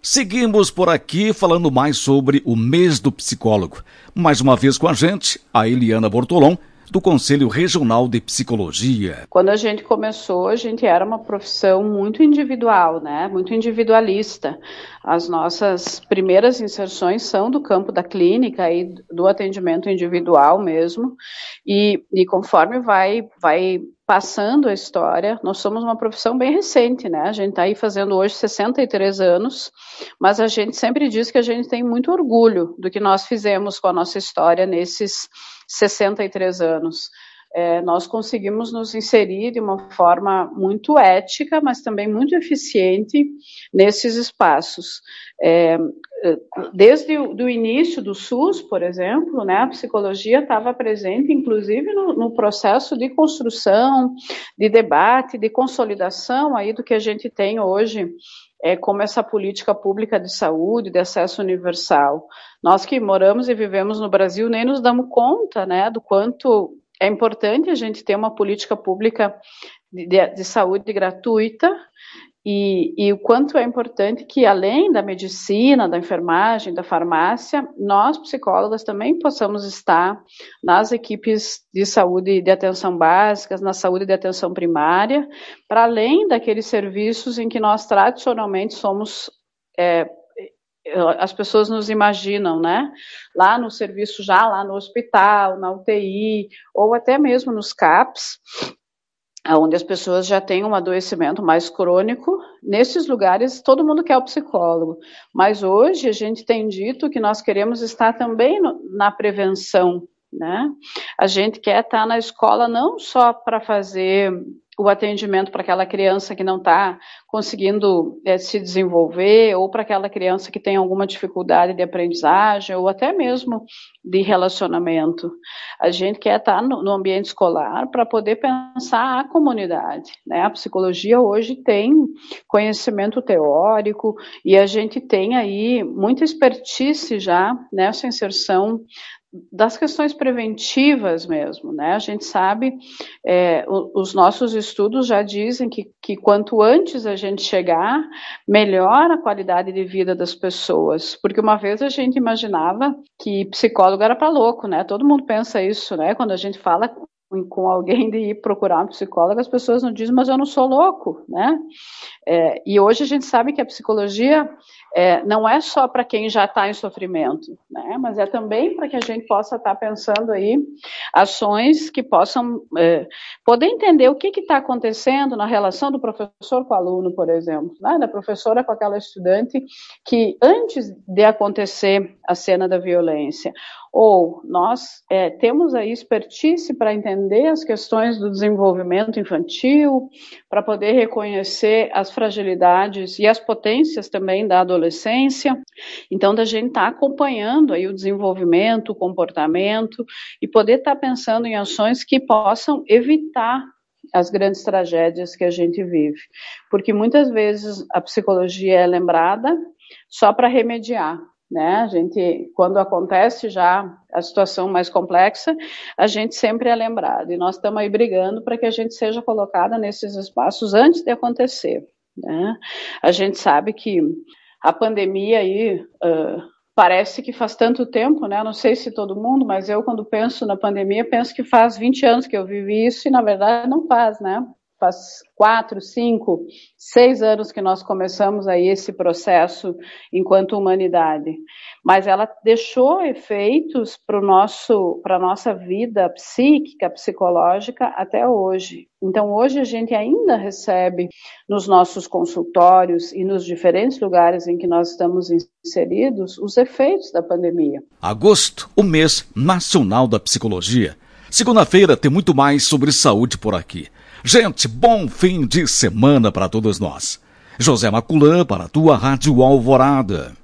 Seguimos por aqui falando mais sobre o mês do psicólogo. Mais uma vez com a gente, a Eliana Bortolom, do Conselho Regional de Psicologia. Quando a gente começou, a gente era uma profissão muito individual, né? Muito individualista. As nossas primeiras inserções são do campo da clínica e do atendimento individual mesmo. E conforme vai passando a história, nós somos uma profissão bem recente, né? A gente está aí fazendo hoje 63 anos, mas a gente sempre diz que a gente tem muito orgulho do que nós fizemos com a nossa história nesses 63 anos. Nós conseguimos nos inserir de uma forma muito ética, mas também muito eficiente nesses espaços. Desde o início do SUS, por exemplo, né, a psicologia estava presente, inclusive, no processo de construção, de debate, de consolidação aí do que a gente tem hoje, como essa política pública de saúde, de acesso universal. Nós que moramos e vivemos no Brasil nem nos damos conta, né, do quanto é importante a gente ter uma política pública de saúde gratuita e o quanto é importante que, além da medicina, da enfermagem, da farmácia, nós, psicólogas, também possamos estar nas equipes de saúde de atenção básicas, na saúde de atenção primária, para além daqueles serviços em que nós tradicionalmente somos as pessoas nos imaginam, né? Lá no serviço, já lá no hospital, na UTI, ou até mesmo nos CAPs, onde as pessoas já têm um adoecimento mais crônico. Nesses lugares, todo mundo quer o psicólogo. Mas hoje a gente tem dito que nós queremos estar também na prevenção, né? A gente quer estar na escola não só para fazer o atendimento para aquela criança que não está conseguindo se desenvolver, ou para aquela criança que tem alguma dificuldade de aprendizagem, ou até mesmo de relacionamento. A gente quer estar no ambiente escolar para poder pensar a comunidade, né? A psicologia hoje tem conhecimento teórico e a gente tem aí muita expertise já nessa inserção das questões preventivas mesmo, né? A gente sabe, os nossos estudos já dizem que quanto antes a gente chegar, melhor a qualidade de vida das pessoas, porque uma vez a gente imaginava que psicólogo era para louco, né? Todo mundo pensa isso, né? Quando a gente fala com alguém de ir procurar um psicólogo, as pessoas não dizem, mas eu não sou louco, né? E hoje a gente sabe que a psicologia não é só para quem já está em sofrimento, né? Mas é também para que a gente possa estar pensando aí ações que possam poder entender o que está acontecendo na relação do professor com o aluno, por exemplo, né? Da professora com aquela estudante que antes de acontecer a cena da violência, ou nós temos aí expertise para entender as questões do desenvolvimento infantil, para poder reconhecer as fragilidades e as potências também da adolescência. Então, da gente estar acompanhando aí o desenvolvimento, o comportamento e poder estar pensando em ações que possam evitar as grandes tragédias que a gente vive. Porque muitas vezes a psicologia é lembrada só para remediar, né? A gente, quando acontece já a situação mais complexa, a gente sempre é lembrado, e nós estamos aí brigando para que a gente seja colocada nesses espaços antes de acontecer, né? A gente sabe que a pandemia aí parece que faz tanto tempo, né? Não sei se todo mundo, mas eu, quando penso na pandemia, penso que faz 20 anos que eu vivi isso, e na verdade não faz, né? Faz 4, 5, 6 anos que nós começamos aí esse processo enquanto humanidade. Mas ela deixou efeitos para a nossa vida psíquica, psicológica até hoje. Então, hoje a gente ainda recebe nos nossos consultórios e nos diferentes lugares em que nós estamos inseridos os efeitos da pandemia. Agosto, o mês nacional da psicologia. Segunda-feira tem muito mais sobre saúde por aqui. Gente, bom fim de semana para todos nós. José Maculã para a tua Rádio Alvorada.